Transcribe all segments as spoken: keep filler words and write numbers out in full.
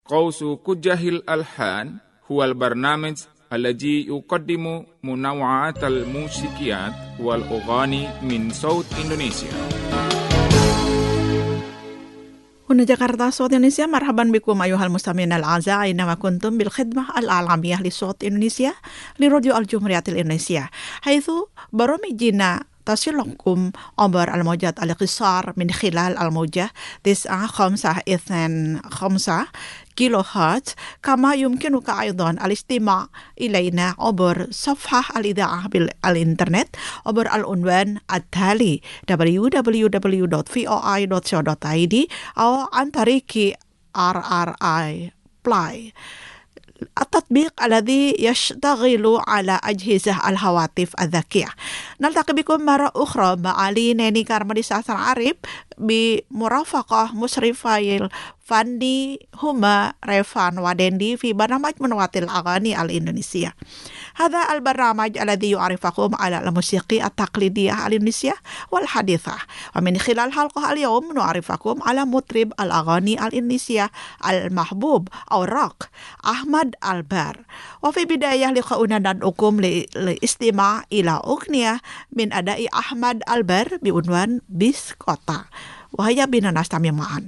قوس كجه الألحان هو البرنامج الذي يقدم منوعات الموسيقيات والأغاني من صوت إندونيسيا. هنا جاكرتا صوت إندونيسيا. مرحبا بكم أيها المستمعين الأعزاء أينما كنتم بالخدمة العالمية لصوت إندونيسيا لراديو الجمهورية الإندونيسية، حيث برامجنا تصل لكم عبر الموجات القصار من خلال الموجة تسعة خمسة اثنين خمسة كيلو هرتز، كما يمكنك أيضا الاستماع إلينا عبر صفحة الإذاعة بالإنترنت عبر العنوان التالي دبليو دبليو دبليو دوت في او اي دوت سي او دوت اي دي أو عن طريق آر آر آي Play، التطبيق الذي يشتغل على أجهزة الهواتف الذكية. نلتقي بكم مرة أخرى مع لي ناني كارمدي ساسر عريب بمرافقة مشرفي فاندي هما ريفان ودندي في برنامج منوعات الأغاني الإندونيسية. هذا البرنامج الذي يعرفكم على الموسيقى التقليدية الإندونيسية والحديثة، ومن خلال حلقة اليوم نعرفكم على مطرب الأغاني الإندونيسية المحبوب أو روك أحمد ألبار. وفي بداية لقاؤنا ندعوكم للاستماع إلى أغنية من أداء أحمد ألبار بعنوان Bis Kota. وهيا بنا نستمع معا.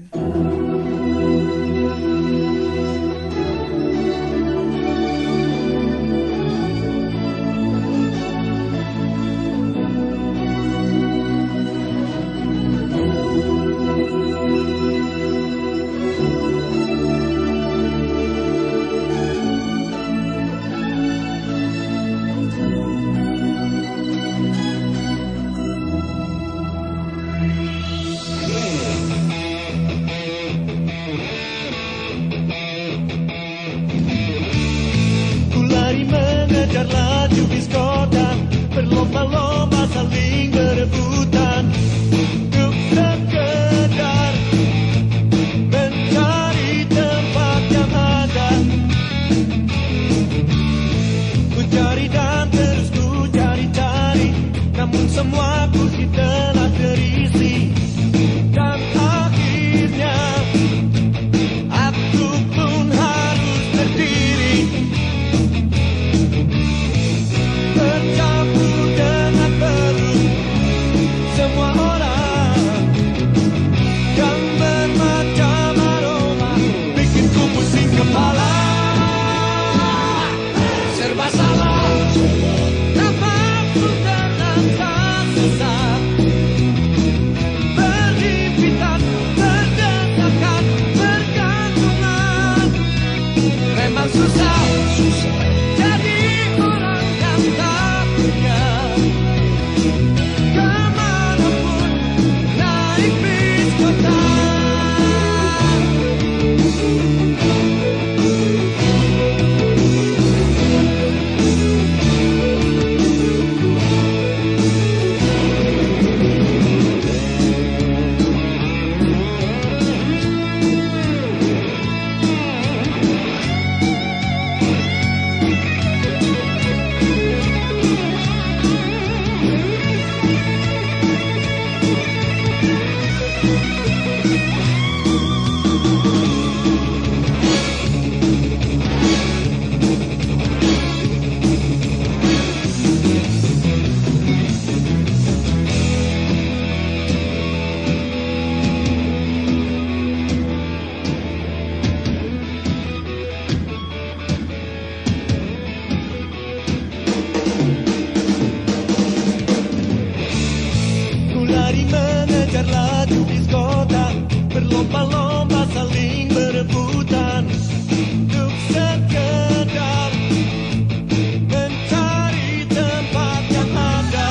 Berlomba-lomba saling berebutan untuk sekedar mencari tempat yang ada. Ku cari dan terus ku cari-cari, namun semua kursi telah terisi. Dan akhirnya aku pun harus berdiri bercampur dengan perut semua orang yang bermacam aroma, bikin ku pusing kepala, serba salah, nafasku terasa sesak, berhimpitan, berdesakan, bergantungan, memang susah, susah jadi orang yang tak punya. Kemanapun naik bis kota, ku lari mengejar laju bis kota, berlomba-lomba saling berebutan untuk sekedar mencari tempat yang ada.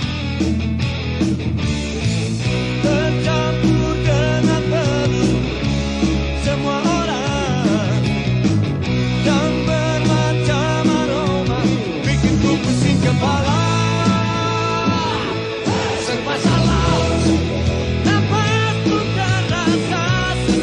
Bercampur dengan perut semua orang yang bermacam aroma, bikin ku pusing kepala, serba salah, nafasku terasa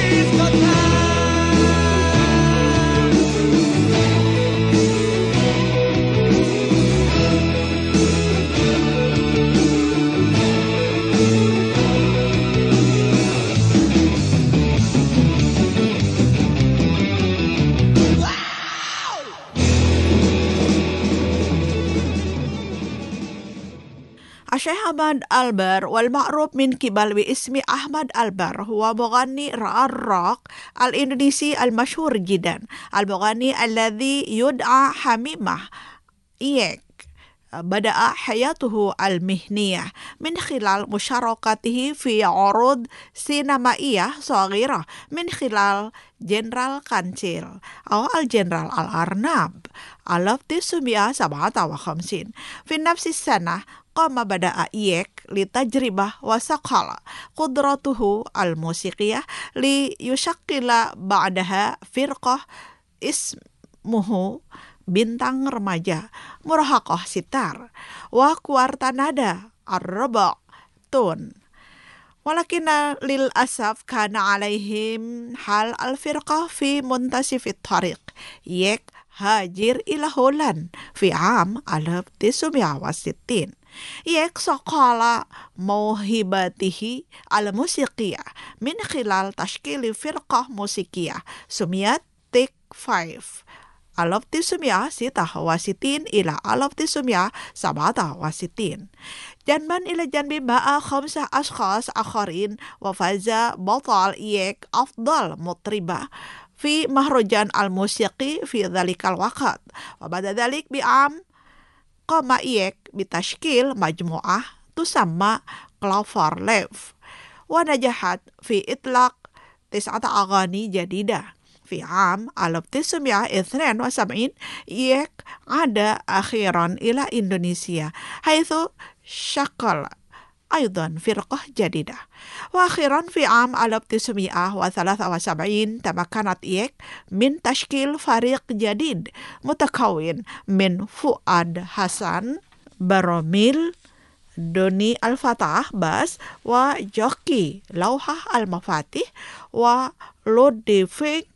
gadis kota. الشيخ أحمد ألبر والمعروف من قبل باسم أحمد ألبر هو مغني الروك الإندونيسي المشهور جدا. المغني الذي يدعى حميمة إيك بدأ حياته المهنية من خلال مشاركته في عروض سينمائية صغيرة من خلال جنرال كانتيل أو الجنرال الأرنب ألف وتسعمائة وسبعة وخمسين. في نفس السنة قام بدأ إيك لتجربة وسقل قدرته الموسيقية ليشكل بعدها فرقة اسمه Bintang Remaja Murahaqah Sitar wa Kuartanada Ar-Raba' Tun. Walakin lil asaf kana alaihim hal al-firqah fi muntasif at-tariq yek hajir ila Holland fi am alaf tisumia wasittin. Yek saqala mauhibatihi al-musiqiyah min khilal tashkili firqah musikiyah sumiyat Take Five alaf tisumia sitah wasitin ila alaf tisumia sabata wasitin. Janban ila janbi ba'a khamsah ashkhas akharin wa faza batal yek afdal mutriba fi mahrajan al-musiqi fi dhalikal waqt. Wa bada dhalik bi'am qama yek bitashkil majmu'ah tusamma Clover Leaf wa najahat fi itlaq tis'ata aghani jadidah. في عام ألف وتسعمائة واثنين وسبعين يك عاد أخيرا إلى إندونيسيا حيث شكل أيضا فرقة جديدة. وأخيرا في عام ألف وتسعمائة وثلاثة وسبعين تمكنت يك من تشكيل فريق جديد متكون من فؤاد حسن براميل Doni Al-Fatah bass wa Joki Lauhah Al-Mafatih wa Ludwig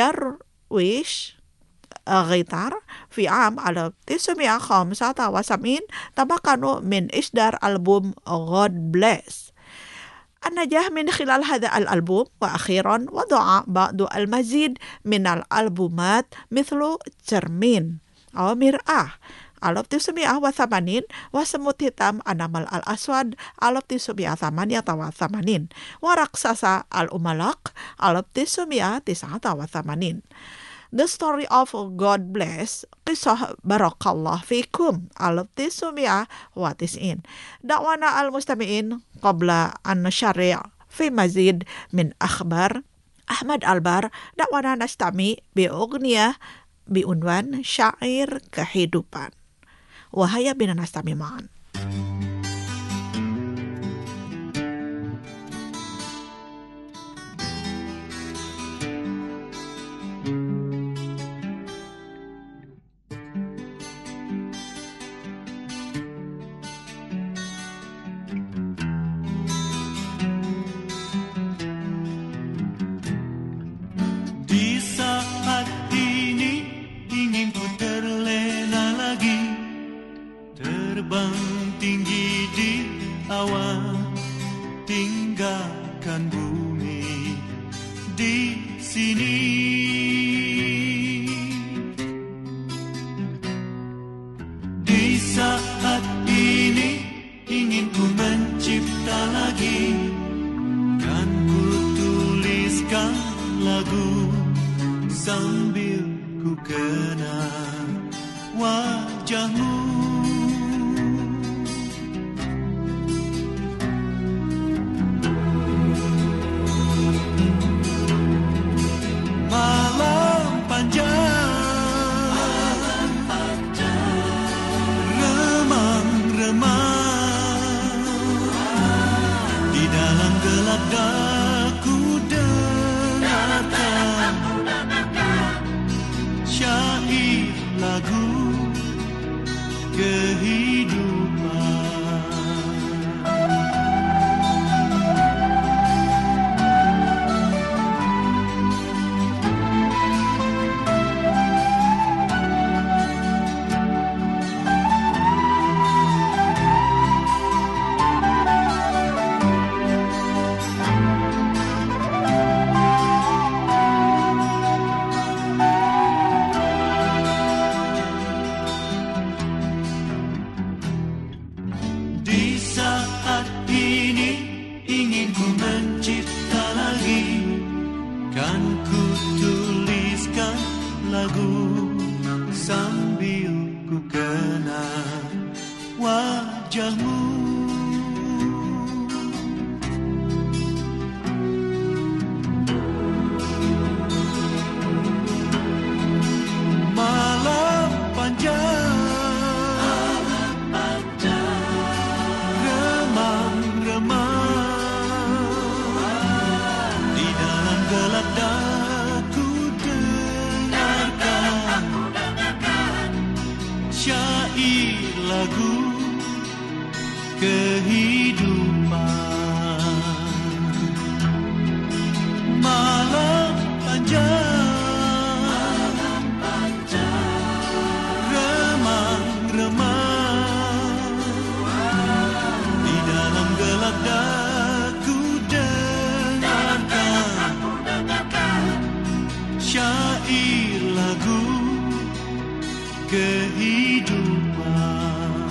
Darwish gitar. في عام ألف وتسعمائة وخمسة وسبعين تمكنوا من إصدار ألبوم God Bless. النجاح من خلال هذا الألبوم وأخيرا وضع بعض المزيد من الألبومات مثل cermin أو مرآة ألف وتسعمائة وثمانين وسموت hitam أنامل الأسود ألف وتسعمائة وثمانية وثمانين ورقصة الأملاق ألف وتسعمائة وتسعة وثمانين. The Story of God Bless قصة بارك الله فيكم ألف وتسعمائة وتسعين. دعوانا المستمعين قبل أن نشرع في مزيد من أخبار أحمد ألبر دعوانا نستمع بأغنية بعنوان Syair Kehidupan. Wahaya bina nastami ma'an. Di saat ini ingin ku terlena lagi, terbang tinggi di awan, tinggalkan bumi di sini. Di saat ini ingin ku mencipta lagi, kan ku tuliskan lagu sambil ku kenang wajahmu. Malam panjang, malam panjang, remang-remang, di dalam gelap daku dengarkan syair lagu ku tuliskan lagu sambil ku kenang wajahmu. Malam panjang, malam panjang, remang-remang, di dalam gelap daku dengarkan syair lagu kehidupan. Malam panjang, daku dengarkan syair lagu kehidupan.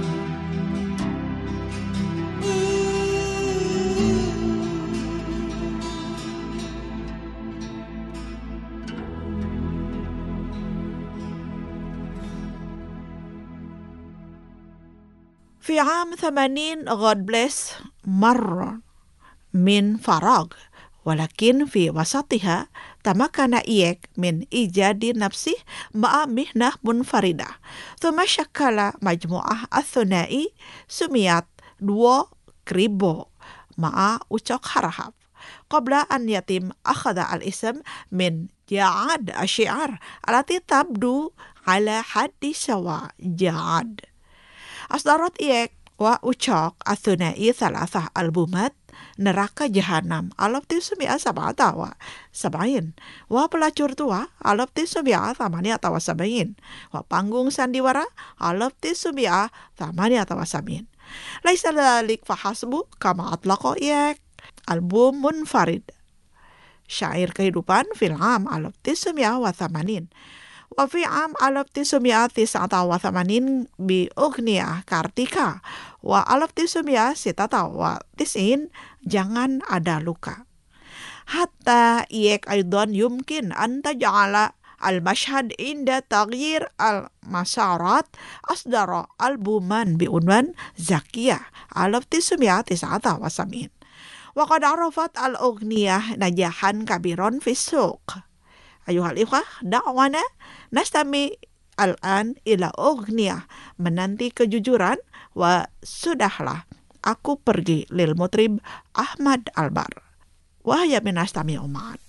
في عام ثمانين God bless مر من فراغ ولكن في وسطها تمكن إيك من إيجاد نفسه مع مهنة منفردة ثم شكل مجموعة الثنائي سميت دو كريبو مع أوتشوك هرهاب قبل أن يتم أخذ الاسم من جعاد الشعر التي تبدو على حد سواء جعاد. أصدرت إيك وأوتشوك الثنائي ثلاثة ألبومات Neraka Jahanam ألف وتسعمائة وسبعة وسبعين وبelacur tua ألف وتسعمائة ثمانية وسبعين وpanggung sandiwara ألف وتسعمائة ثمانية وسبعين. ليس ذلك فحسب كما أطلق إيك ألبوم منفرد شعير kehidupan في العام ألف وتسعمائة وثمانين وفي عام ألف وتسعمائة وتسعة وثمانين بأغنية كارتيكا وألف وتسعمائة وستة وتسعين Jangan Ada Luka. حتى إيك أيضا يمكن أن تجعل المشهد عند تغيير المسارات أصدر ألبوما بعنوان زكية ألف وتسعمائة وتسعة وسبعين وقد عرفت الأغنية نجاحا كبيرا في السوق. أيها الإخوة دعوانا نستمع الآن إلى أغنية menanti kejujuran وسudahlah aku pergi lil mutrib Ahmad Albar. Wahya minastami umat.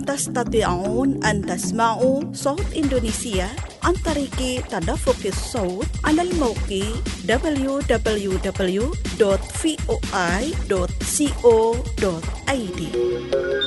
تستطيعون أن تسمعوا صوت إندونيسيا عن طريق تدفق الصوت على الموقع دبليو دبليو دبليو دوت في او اي دوت كو دوت اي دي.